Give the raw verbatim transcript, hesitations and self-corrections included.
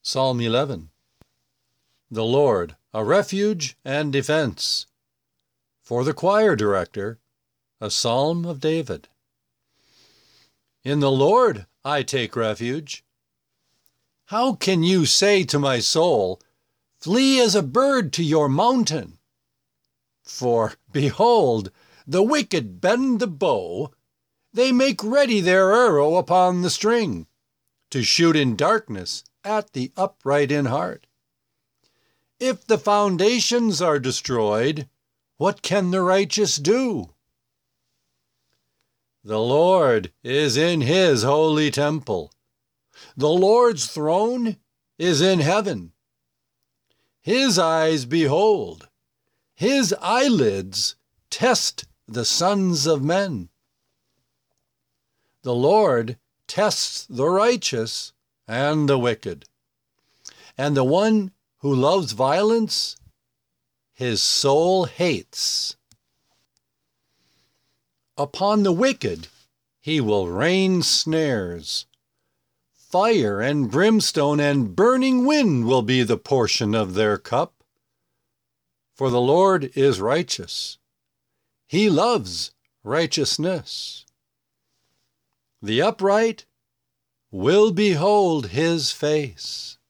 Psalm eleven. The Lord, a refuge and defense. For the choir director, a psalm of David. In the Lord I take refuge. How can you say to my soul, "Flee as a bird to your mountain"? For, behold, the wicked bend the bow, they make ready their arrow upon the string, to shoot in darkness at the upright in heart. If the foundations are destroyed, what can the righteous do? The Lord is in his holy temple. The Lord's throne is in heaven. His eyes behold, his eyelids test the sons of men. The Lord tests the righteous and the wicked, and the one who loves violence, his soul hates. Upon the wicked he will rain snares. Fire and brimstone and burning wind will be the portion of their cup. For the Lord is righteous. He loves righteousness. The upright will behold his face.